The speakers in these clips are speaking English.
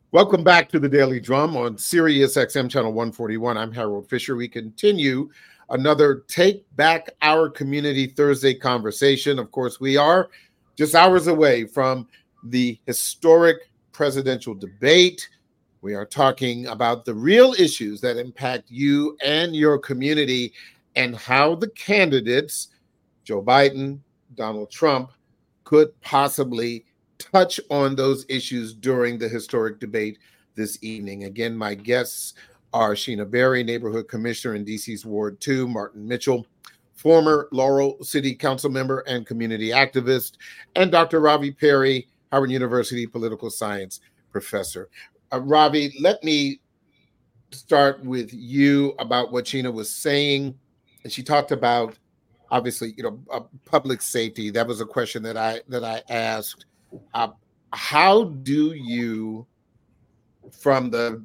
Welcome back to the Daily Drum on Sirius XM Channel 141. I'm Harold Fisher. We continue another Take Back Our Community Thursday conversation. Of course, we are just hours away from the historic presidential debate. We are talking about the real issues that impact you and your community and how the candidates, Joe Biden, Donald Trump, could possibly touch on those issues during the historic debate this evening. Again, my guests are Sheena Berry, Neighborhood Commissioner in DC's Ward 2, Martin Mitchell, former Laurel City Council member and community activist, and Dr. Ravi Perry, Howard University political science professor. Ravi, let me start with you about what Sheena was saying. And she talked about, obviously, public safety. That was a question that I asked. How do you, from the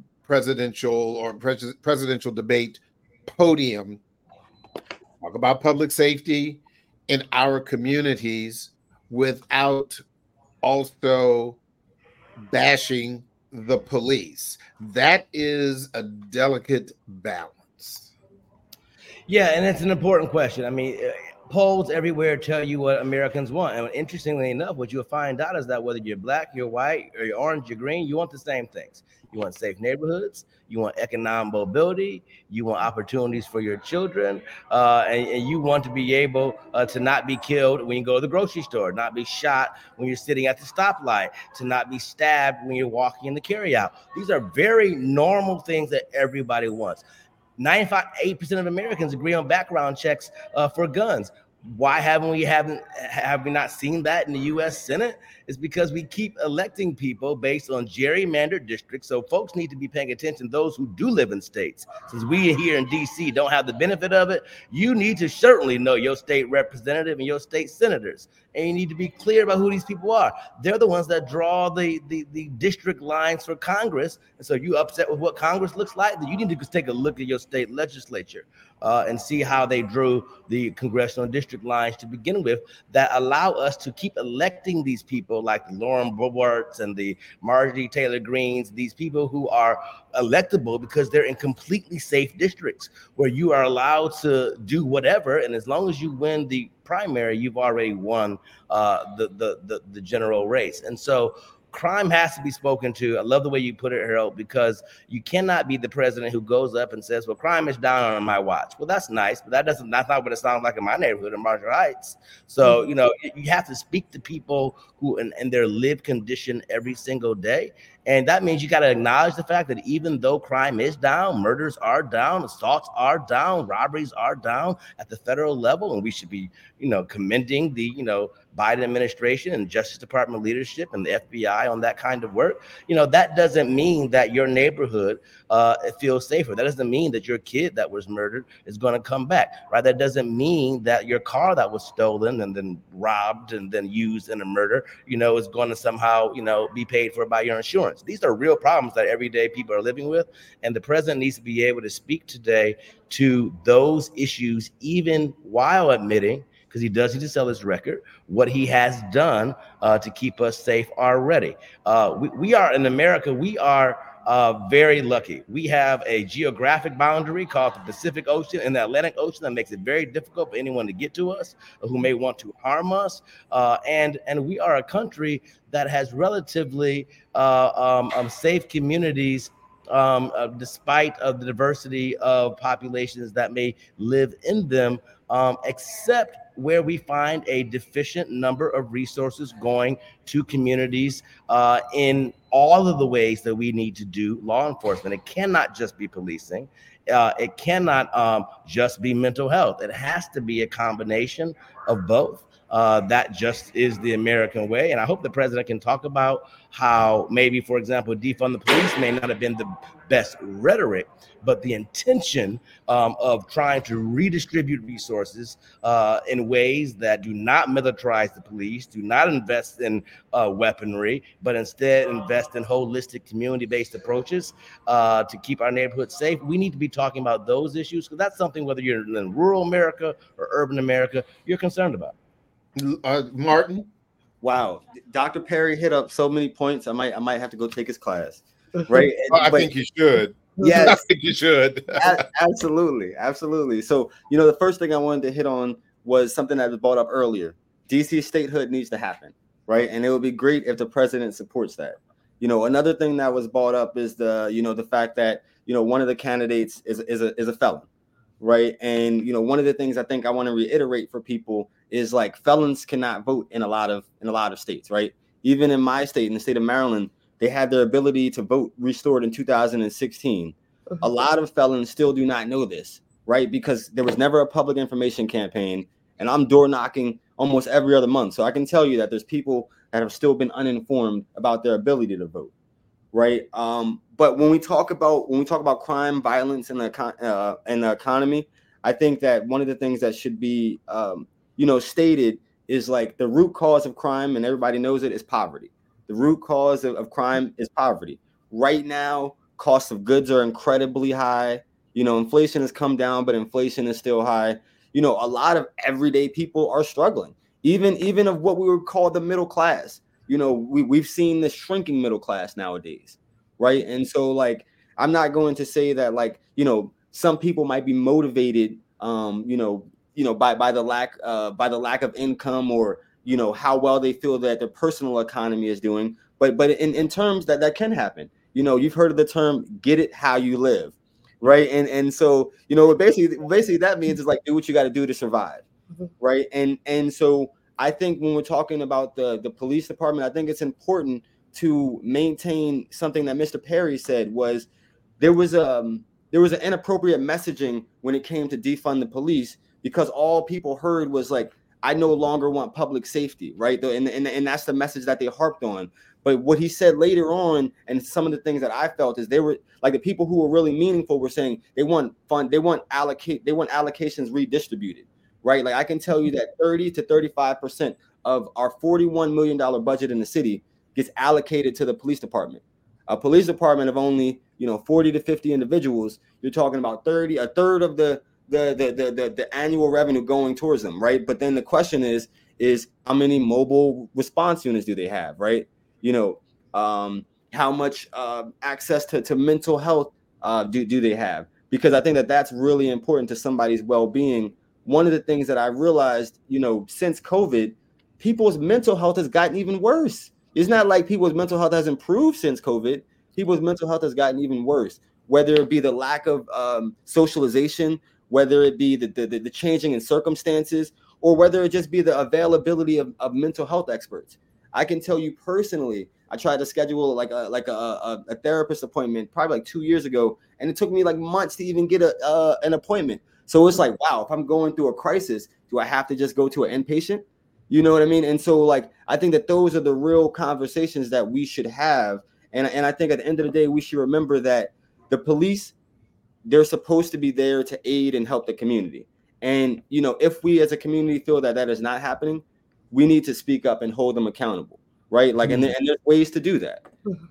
presidential debate podium, talk about public safety in our communities without also bashing the police? That is a delicate balance. Yeah, and it's an important question. I mean, polls everywhere tell you what Americans want. And interestingly enough, what you'll find out is that whether you're black, you're white, or you're orange, you're green, you want the same things. You want safe neighborhoods, you want economic mobility, you want opportunities for your children, and you want to be able to not be killed when you go to the grocery store, not be shot when you're sitting at the stoplight, to not be stabbed when you're walking in the carryout. These are very normal things that everybody wants. 95% of Americans agree on background checks for guns. Why have we not seen that in the U.S. Senate? It's because we keep electing people based on gerrymandered districts. So folks need to be paying attention. Those who do live in states, since we here in D.C. don't have the benefit of it, you need to certainly know your state representative and your state senators, and you need to be clear about who these people are. They're the ones that draw the district lines for Congress. And so you upset with what Congress looks like, then you need to take a look at your state legislature and see how they drew the congressional district lines to begin with that allow us to keep electing these people like the Lauren Boeberts and the Marjorie Taylor Greens, these people who are electable because they're in completely safe districts where you are allowed to do whatever. And as long as you win the primary, you've already won the general race. And so crime has to be spoken to. I love the way you put it, Harold, because you cannot be the president who goes up and says, well, crime is down on my watch. Well, that's nice, but that's not what it sounds like in my neighborhood in Marshall Heights. So, you have to speak to people who in their lived condition every single day. And that means you got to acknowledge the fact that even though crime is down, murders are down, assaults are down, robberies are down at the federal level. And we should be, commending the, Biden administration and Justice Department leadership and the FBI on that kind of work. That doesn't mean that your neighborhood feels safer. That doesn't mean that your kid that was murdered is going to come back, right? That doesn't mean that your car that was stolen and then robbed and then used in a murder, is going to somehow, be paid for by your insurance. These are real problems that everyday people are living with. And the president needs to be able to speak today to those issues, even while admitting, because he does need to sell his record, what he has done to keep us safe already. We are in America, we are very lucky. We have a geographic boundary called the Pacific Ocean and the Atlantic Ocean that makes it very difficult for anyone to get to us who may want to harm us. And we are a country that has relatively safe communities despite of the diversity of populations that may live in them, except where we find a deficient number of resources going to communities in all of the ways that we need to do law enforcement. It cannot just be policing. It cannot just be mental health. It has to be a combination of both. That just is the American way. And I hope the president can talk about how maybe, for example, defund the police may not have been the best rhetoric, but the intention of trying to redistribute resources in ways that do not militarize the police, do not invest in weaponry, but instead invest in holistic community-based approaches to keep our neighborhoods safe. We need to be talking about those issues because that's something, whether you're in rural America or urban America, you're concerned about. Martin? Wow, Dr. Perry hit up so many points. I might have to go take his class. right? I think you should. Yes, I think you should. Absolutely. So, the first thing I wanted to hit on was something that was brought up earlier. DC statehood needs to happen, right? And it would be great if the president supports that. Another thing that was brought up is the fact that one of the candidates is a felon, right? And one of the things I think I want to reiterate for people is like felons cannot vote in a lot of states, right? Even in my state, in the state of Maryland, they had their ability to vote restored in 2016. A lot of felons still do not know this, right? Because there was never a public information campaign, and I'm door knocking almost every other month. So I can tell you that there's people that have still been uninformed about their ability to vote, right? But when we talk about crime, violence, and the economy, I think that one of the things that should be stated is like the root cause of crime, and everybody knows it, is poverty. The root cause of crime is poverty. Right now, costs of goods are incredibly high. Inflation has come down, but inflation is still high. A lot of everyday people are struggling, even of what we would call the middle class. We've seen the shrinking middle class nowadays, right? And so, like, I'm not going to say that, like, some people might be motivated, by the lack of income, or how well they feel that their personal economy is doing. But in terms that can happen. You've heard of the term "get it how you live," right? And so basically that means is like do what you got to do to survive, right? And so I think when we're talking about the police department, I think it's important to maintain something that Mr. Perry said was there was an inappropriate messaging when it came to defund the police, because all people heard was like, I no longer want public safety, right? And that's the message that they harped on. But what he said later on, and some of the things that I felt, is they were like the people who were really meaningful were saying they want allocations redistributed, right? Like I can tell you that 30 to 35% of our $41 million budget in the city gets allocated to the police department. A police department of only 40 to 50 individuals, you're talking about a third of the annual revenue going towards them, right? But then the question is how many mobile response units do they have, right? How much access to mental health do they have? Because I think that's really important to somebody's well-being. One of the things that I realized, since COVID, people's mental health has gotten even worse. It's not like people's mental health has improved since COVID. People's mental health has gotten even worse, whether it be the lack of socialization, whether it be the changing in circumstances, or whether it just be the availability of mental health experts. I can tell you personally, I tried to schedule like a therapist appointment probably like 2 years ago, and it took me like months to even get an appointment. So it's like, wow, if I'm going through a crisis, do I have to just go to an inpatient? You know what I mean? And so, like, I think that those are the real conversations that we should have. And I think at the end of the day, we should remember that the police, they're supposed to be there to aid and help the community. And, if we as a community feel that is not happening, we need to speak up and hold them accountable, right? Like, and there's ways to do that.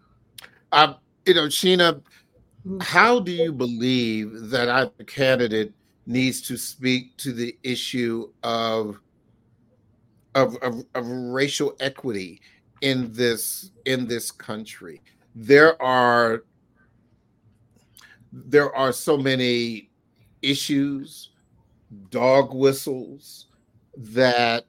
Sheena, how do you believe that either candidate needs to speak to the issue of racial equity in this country? There are so many issues, dog whistles that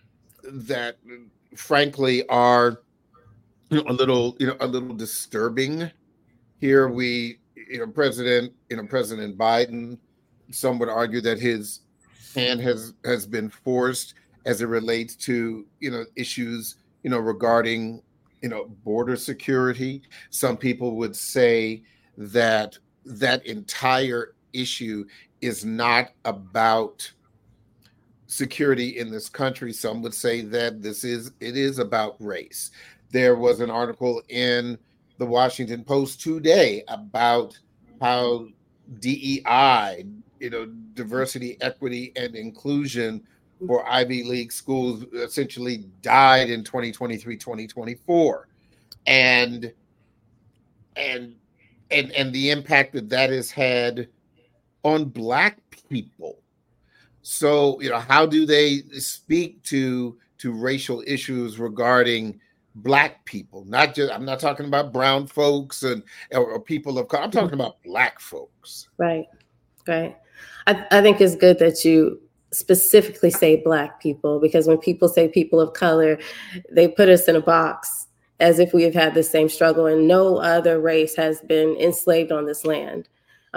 frankly are a little disturbing. Here President Biden, some would argue that his hand has been forced as it relates to issues regarding border security. Some people would say that entire issue is not about security in this country. Some would say that it is about race. There was an article in the Washington Post today about how DEI, diversity, equity, and inclusion for Ivy League schools essentially died in 2023, 2024. And the impact that has had on Black people. So, how do they speak to racial issues regarding Black people, not just, I'm not talking about brown folks or people of color. I'm talking about Black folks. Right. I think it's good that you specifically say Black people, because when people say people of color, they put us in a box as if we have had the same struggle, and no other race has been enslaved on this land.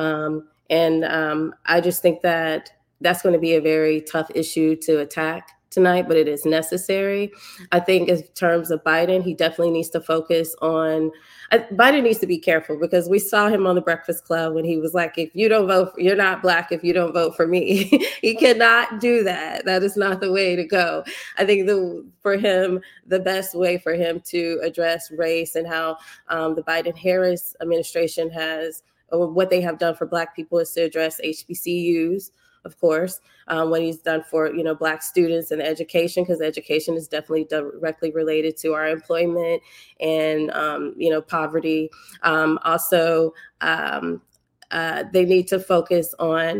I just think that that's going to be a very tough issue to attack tonight, but it is necessary. I think in terms of Biden, he definitely needs to focus on, Biden needs to be careful, because we saw him on the Breakfast Club when he was like, if you don't vote, you're not Black if you don't vote for me. He cannot do that. That is not the way to go. I think for him, the best way for him to address race and how the Biden-Harris administration has, or what they have done for Black people, is to address HBCUs, of course, what he's done for, Black students and education, because education is definitely directly related to our employment and, poverty. Also, they need to focus on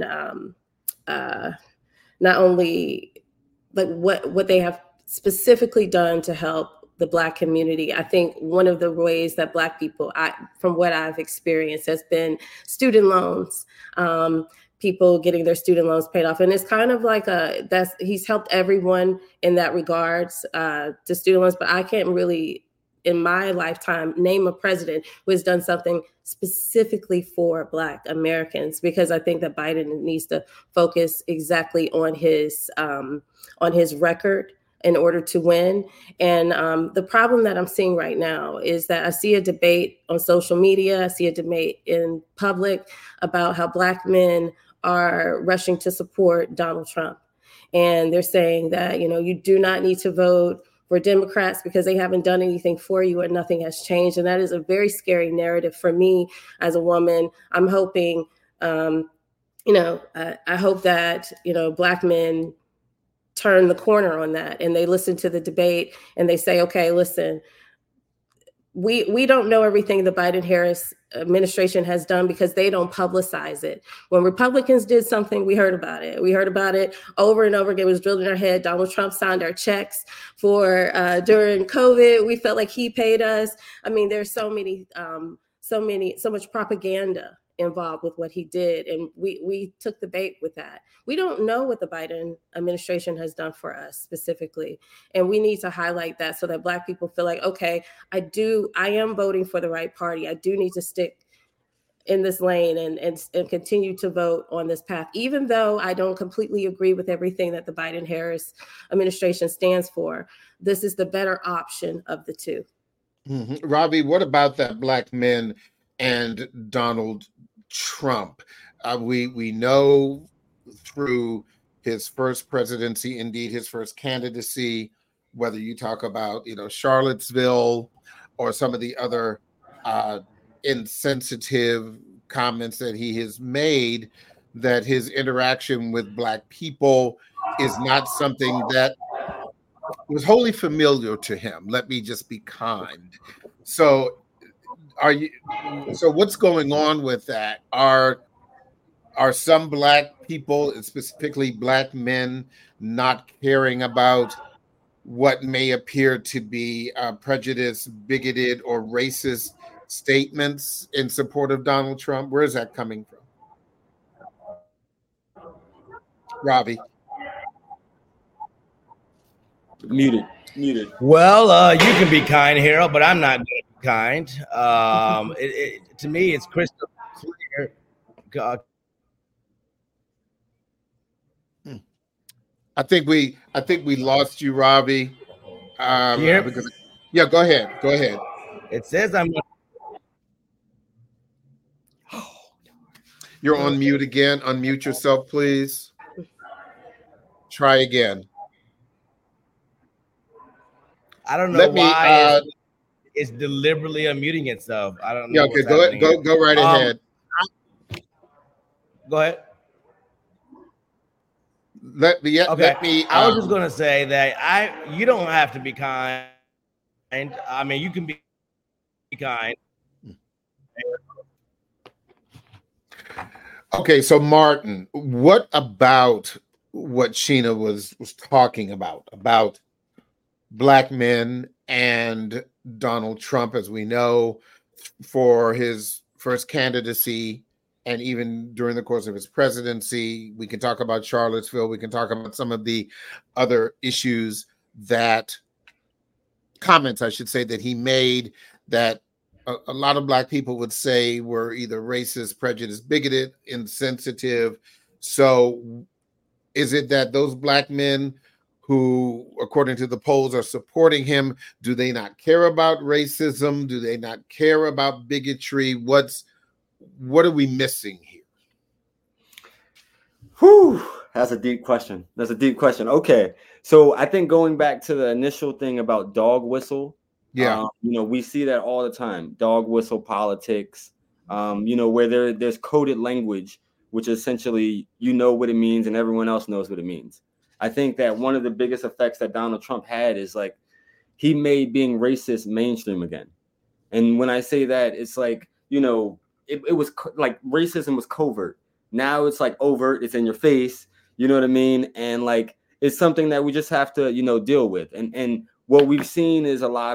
not only like what they have specifically done to help the Black community. I think one of the ways that Black people, from what I've experienced, has been student loans. People getting their student loans paid off. And it's kind of like he's helped everyone in that regards to student loans, but I can't really, in my lifetime, name a president who has done something specifically for Black Americans, because I think that Biden needs to focus exactly on his record in order to win. And the problem that I'm seeing right now is that I see a debate on social media, I see a debate in public about how Black men are rushing to support Donald Trump. And they're saying that, you do not need to vote for Democrats because they haven't done anything for you and nothing has changed. And that is a very scary narrative for me as a woman. I'm hoping, I hope that, Black men turn the corner on that and they listen to the debate and they say, okay, listen, we don't know everything the Biden-Harris administration has done because they don't publicize it. When Republicans did something, we heard about it. We heard about it over and over again. It was drilled in our head. Donald Trump signed our checks for during COVID. We felt like he paid us. I mean, there's so much propaganda involved with what he did. And we took the bait with that. We don't know what the Biden administration has done for us specifically. And we need to highlight that so that Black people feel like, okay, I am voting for the right party. I do need to stick in this lane and continue to vote on this path, even though I don't completely agree with everything that the Biden-Harris administration stands for. This is the better option of the two. Mm-hmm. Robbie, what about that Black men and Donald Trump? We know through his first presidency, indeed his first candidacy, whether you talk about Charlottesville or some of the other insensitive comments that he has made, that his interaction with Black people is not something that was wholly familiar to him. Let me just be kind. So what's going on with that? Are some Black people, specifically Black men, not caring about what may appear to be prejudiced, bigoted, or racist statements in support of Donald Trump? Where is that coming from? Robbie? Muted. Well, you can be kind, Harold, but I'm not going to be kind. To me, it's crystal clear. I think we lost you, Robbie. Yeah, go ahead. It says I'm. You're on mute again. Unmute yourself, please. Try again. I don't know why it's deliberately unmuting itself. I don't know. Yeah, okay, go right ahead. Go ahead. Let me. I was just going to say that you don't have to be kind. I mean, you can be kind. Okay, so Martin, what about what Sheena was talking about Black men and Donald Trump, as we know, for his first candidacy and even during the course of his presidency. We can talk about Charlottesville. We can talk about some of the other issues comments, I should say, that he made that a lot of Black people would say were either racist, prejudiced, bigoted, insensitive. So is it that those Black men who, according to the polls, are supporting him, do they not care about racism? Do they not care about bigotry? What are we missing here? Whew, that's a deep question. Okay, so I think going back to the initial thing about dog whistle, we see that all the time, dog whistle politics, where there's coded language, which essentially what it means and everyone else knows what it means. I think that one of the biggest effects that Donald Trump had is like he made being racist mainstream again. And when I say that, it's like, it was like racism was covert. Now it's like overt, it's in your face, you know what I mean? And like, it's something that we just have to, deal with. And what we've seen is a lot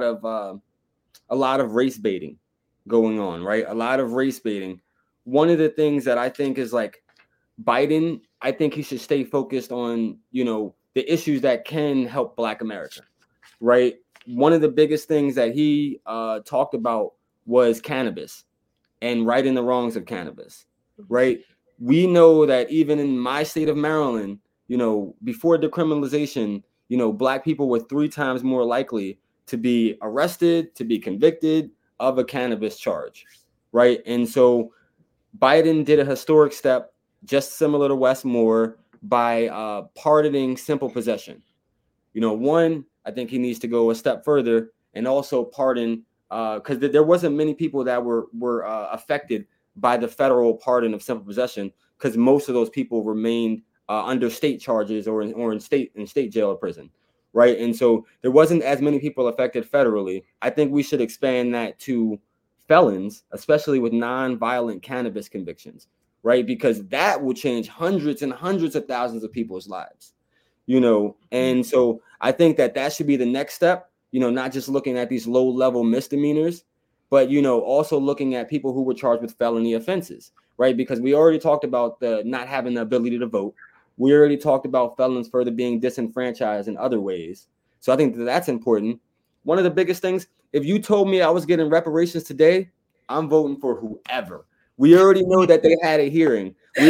of race baiting going on, right? A lot of race baiting. One of the things that I think is like Biden, I think he should stay focused on, the issues that can help Black America, right? One of the biggest things that he talked about was cannabis and righting the wrongs of cannabis, right? We know that even in my state of Maryland, before decriminalization, Black people were 3 times more likely to be arrested, to be convicted of a cannabis charge, right? And so Biden did a historic step, just similar to Wes Moore, by pardoning simple possession. One, I think he needs to go a step further and also pardon, because there wasn't many people that were affected by the federal pardon of simple possession, because most of those people remained under state charges or in state jail or prison, right? And so there wasn't as many people affected federally. I think we should expand that to felons, especially with non-violent cannabis convictions, right? Because that will change hundreds and hundreds of thousands of people's lives, And so I think that should be the next step, not just looking at these low-level misdemeanors, but, also looking at people who were charged with felony offenses, right? Because we already talked about the not having the ability to vote. We already talked about felons further being disenfranchised in other ways. So I think that's important. One of the biggest things, if you told me I was getting reparations today, I'm voting for whoever. We already know that they had a hearing.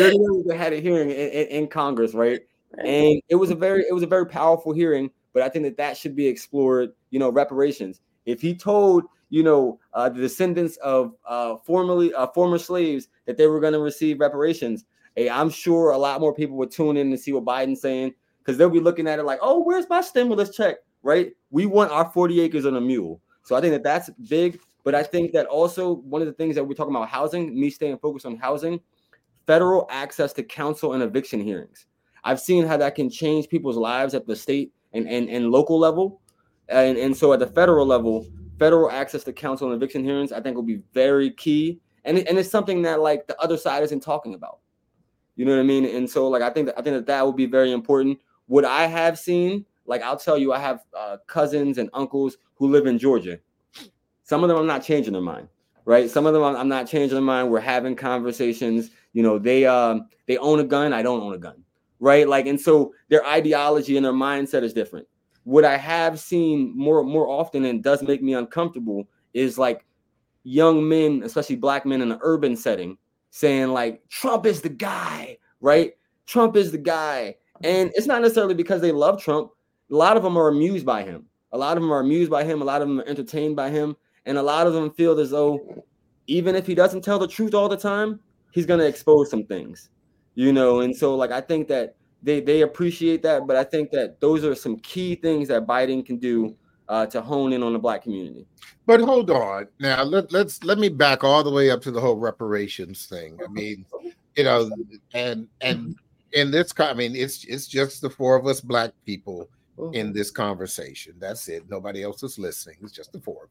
In Congress, right? And it was a very powerful hearing, but I think that should be explored, reparations. If he told, the descendants of former slaves that they were going to receive reparations, hey, I'm sure a lot more people would tune in to see what Biden's saying, because they'll be looking at it like, oh, where's my stimulus check, right? We want our 40 acres and a mule. So I think that's big. But I think that also one of the things that we're talking about housing, me staying focused on housing, federal access to counsel and eviction hearings. I've seen how that can change people's lives at the state and local level. And so at the federal level, federal access to counsel and eviction hearings, I think will be very key. And it's something that like the other side isn't talking about. You know what I mean? And so like I think that would be very important. What I have seen, like I'll tell you, I have cousins and uncles who live in Georgia. Some of them I'm not changing their mind, right? Some of them I'm not changing their mind. We're having conversations. They own a gun. I don't own a gun, right? Like, and so their ideology and their mindset is different. What I have seen more often and does make me uncomfortable is like young men, especially Black men in an urban setting, saying like, Trump is the guy, right? Trump is the guy. And it's not necessarily because they love Trump. A lot of them are amused by him. A lot of them are entertained by him. And a lot of them feel as though even if he doesn't tell the truth all the time, he's going to expose some things, And so like, I think that they appreciate that. But I think that those are some key things that Biden can do to hone in on the Black community. But hold on. Now, let me back all the way up to the whole reparations thing. I mean, and in this, I mean, it's just the 4 of us Black people in this conversation. That's it. Nobody else is listening. It's just the 4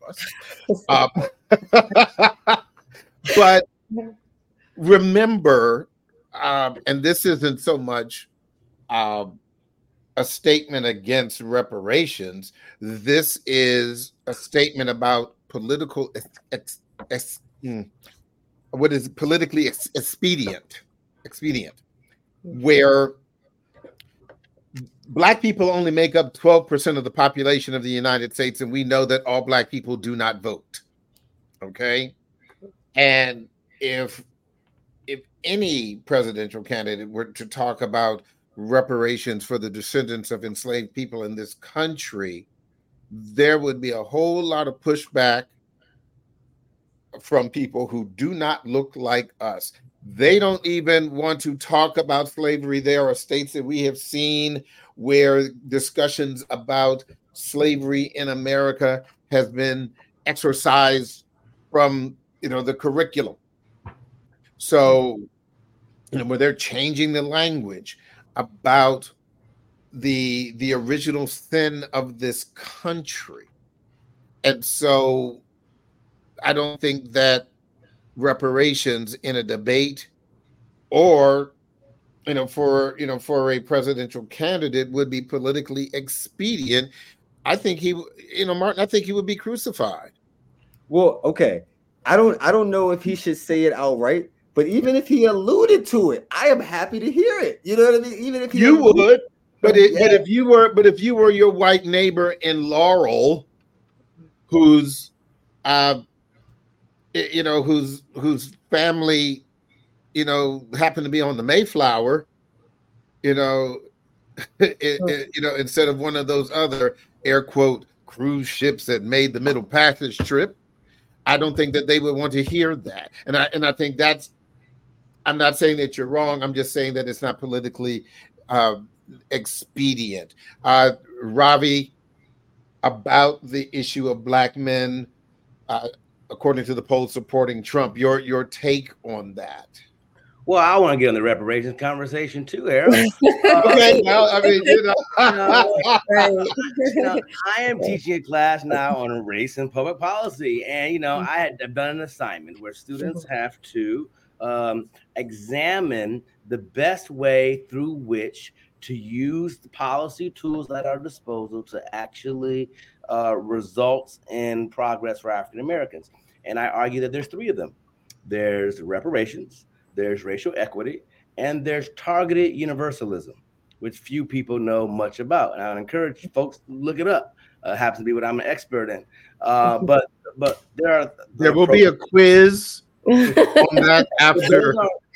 of us. But remember, and this isn't so much a statement against reparations. This is a statement about political what is politically expedient, where Black people only make up 12% of the population of the United States, and we know that all Black people do not vote. Okay, and if any presidential candidate were to talk about reparations for the descendants of enslaved people in this country, there would be a whole lot of pushback from people who do not look like us. They don't even want to talk about slavery. There are states that we have seen where discussions about slavery in America has been exorcised from, the curriculum. So, where they're changing the language about the original sin of this country. And so I don't think that reparations in a debate or for a presidential candidate would be politically expedient. I think Martin, I think he would be crucified. Well, okay. I don't know if he should say it outright, but even if he alluded to it, I am happy to hear it. You know what I mean? Even if you would, but if you were your white neighbor in Laurel, whose whose family, happened to be on the Mayflower, instead of one of those other air quote cruise ships that made the Middle Passage trip, I don't think that they would want to hear that. And I think that's, I'm not saying that you're wrong. I'm just saying that it's not politically expedient. Ravi, about the issue of Black men, according to the polls supporting Trump, your take on that? Well, I want to get on the reparations conversation too, Harold. Okay, well, I mean, I am teaching a class now on race and public policy, and I had done an assignment where students have to examine the best way through which to use the policy tools at our disposal to actually results in progress for African Americans. And I argue that there's three of them. There's reparations, there's racial equity, and there's targeted universalism, which few people know much about. And I would encourage folks to look it up. Happens to be what I'm an expert in. But there will be a quiz on that after.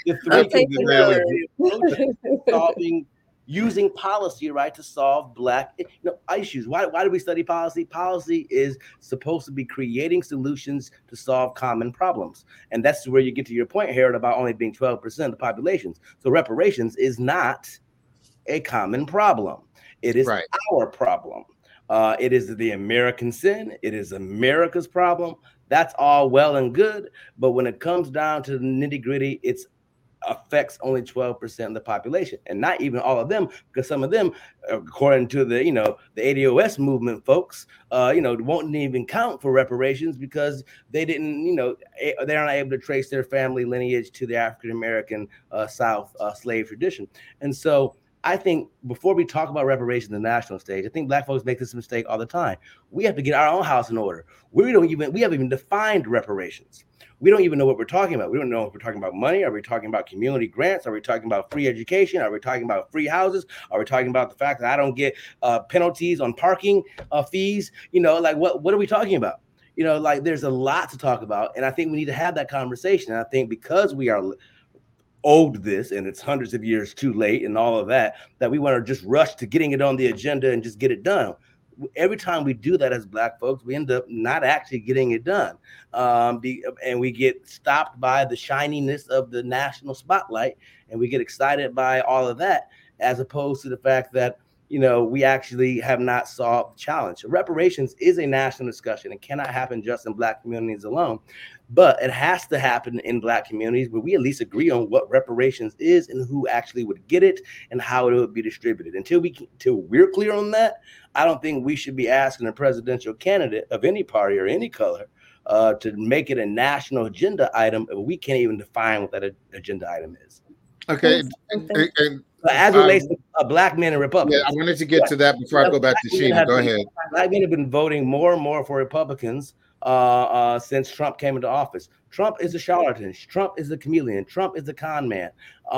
Solving, using policy, right, to solve Black issues. Why do we study policy? Policy is supposed to be creating solutions to solve common problems. And that's where you get to your point, Harold, about only being 12% of the population. So reparations is not a common problem. It is our problem. It is the American sin. It is America's problem. That's all well and good. But when it comes down to the nitty gritty, it's affects only 12% of the population, and not even all of them, because some of them, according to the the ADOS movement folks, won't even count for reparations because they didn't, they aren't able to trace their family lineage to the African American South slave tradition. And so I think before we talk about reparations on the national stage, I think Black folks make this mistake all the time. We have to get our own house in order. We haven't even defined reparations. We don't even know what we're talking about. We don't know if we're talking about money. Are we talking about community grants? Are we talking about free education? Are we talking about free houses? Are we talking about the fact that I don't get penalties on parking fees? What are we talking about? There's a lot to talk about. And I think we need to have that conversation. And I think because we are owed this and it's hundreds of years too late and all of that we want to just rush to getting it on the agenda and just get it done. Every time we do that as Black folks, we end up not actually getting it done. And we get stopped by the shininess of the national spotlight, and we get excited by all of that, as opposed to the fact that, we actually have not solved the challenge. Reparations is a national discussion. It cannot happen just in Black communities alone, but it has to happen in Black communities where we at least agree on what reparations is and who actually would get it and how it would be distributed. Until we're clear on that, I don't think we should be asking a presidential candidate of any party or any color to make it a national agenda item. We can't even define what that agenda item is. Okay. As it relates to black men and Republicans. Yeah, I wanted to get to that before I go back to Sheena. Go ahead. Black men have been voting more and more for Republicans since Trump came into office. Trump is a charlatan. Trump is a chameleon. Trump is a con man.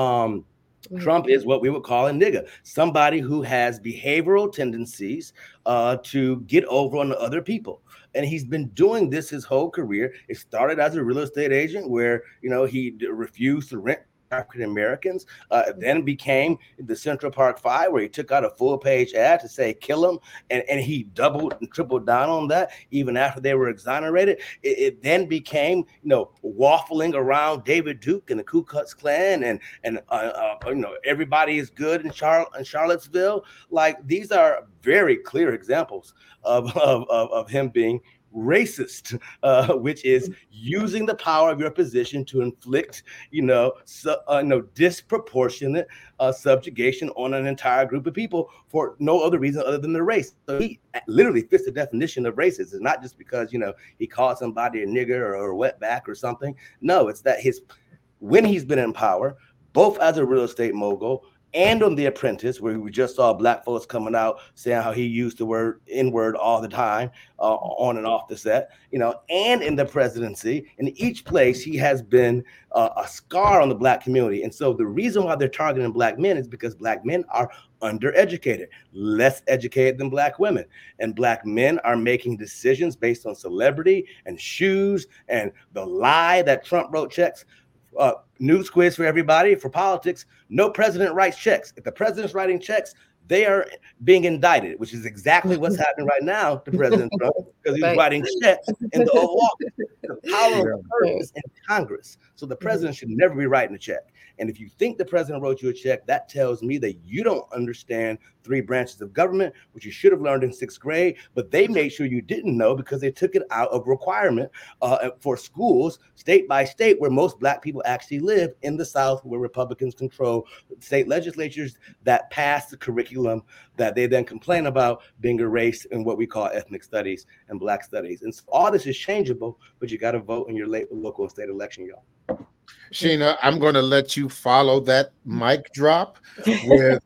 Trump is what we would call a nigger, somebody who has behavioral tendencies to get over on other people. And he's been doing this his whole career. It started as a real estate agent where, he refused to rent African Americans, then became the Central Park Five, where he took out a full-page ad to say kill him, and he doubled and tripled down on that even after they were exonerated. It then became, waffling around David Duke and the Ku Klux Klan, and everybody is good in Charlottesville. Like, these are very clear examples of him being racist, which is using the power of your position to inflict, disproportionate subjugation on an entire group of people for no other reason other than their race. So he literally fits the definition of racist. It's not just because, he called somebody a nigger or a wetback or something. No, it's that when he's been in power, both as a real estate mogul and on The Apprentice, where we just saw black folks coming out saying how he used the word N-word all the time on and off the set, and in the presidency. In each place, he has been a scar on the black community. And so the reason why they're targeting black men is because black men are undereducated, less educated than black women. And black men are making decisions based on celebrity and shoes and the lie that Trump wrote checks. News quiz for everybody for politics. No president writes checks. If the president's writing checks, they are being indicted, which is exactly what's happening right now to President Trump, because he's writing checks in the Oval Office. The power of Congress in Congress. So the president should never be writing a check. And if you think the president wrote you a check, that tells me that you don't understand 3 branches of government, which you should have learned in 6th grade, but they made sure you didn't know because they took it out of requirement for schools, state by state, where most black people actually live in the South, where Republicans control state legislatures that pass the curriculum that they then complain about being erased in what we call ethnic studies and black studies. And so all this is changeable, but you got to vote in your local and state election, y'all. Sheena, I'm going to let you follow that mic drop with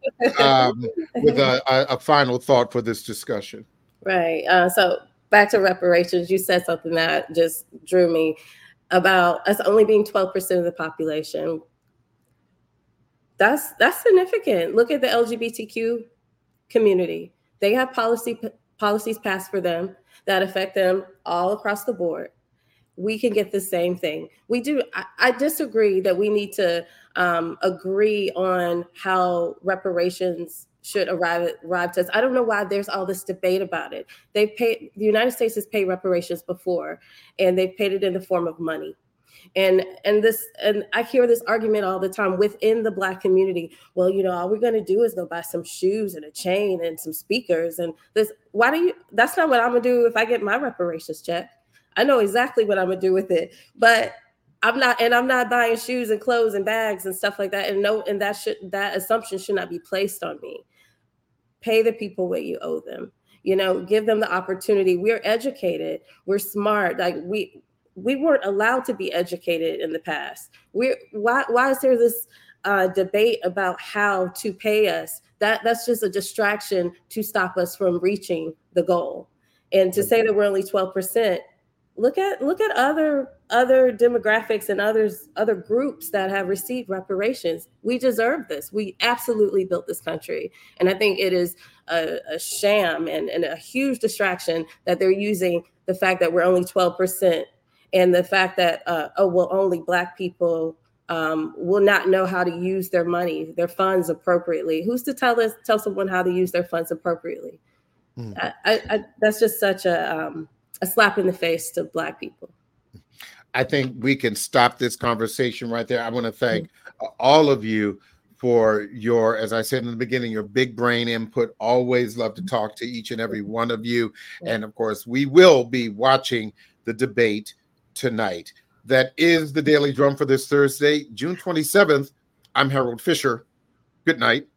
a final thought for this discussion. Right. So back to reparations, you said something that just drew me about us only being 12% of the population. That's significant. Look at the LGBTQ community. They have policies passed for them that affect them all across the board. We can get the same thing. We do. I disagree that we need to agree on how reparations should arrive to us. I don't know why there's all this debate about it. The United States has paid reparations before, and they've paid it in the form of money. And I hear this argument all the time within the Black community. Well, all we're going to do is go buy some shoes and a chain and some speakers and this. That's not what I'm going to do if I get my reparations check. I know exactly what I'm gonna do with it, but I'm not buying shoes and clothes and bags and stuff like that. And that assumption should not be placed on me. Pay the people what you owe them. Give them the opportunity. We're educated. We're smart. Like we weren't allowed to be educated in the past. Why is there this debate about how to pay us? That's just a distraction to stop us from reaching the goal. And to say that we're only 12%. Look at other demographics and other groups that have received reparations. We deserve this. We absolutely built this country. And I think it is a sham and a huge distraction that they're using the fact that we're only 12% and the fact that, only Black people will not know how to use their money, their funds appropriately. Who's to tell someone how to use their funds appropriately? That's just such a slap in the face to Black people. I think we can stop this conversation right there. I want to thank all of you for your, as I said in the beginning, your big brain input. Always love to talk to each and every one of you. And of course, we will be watching the debate tonight. That is the Daily Drum for this Thursday, June 27th. I'm Harold Fisher. Good night.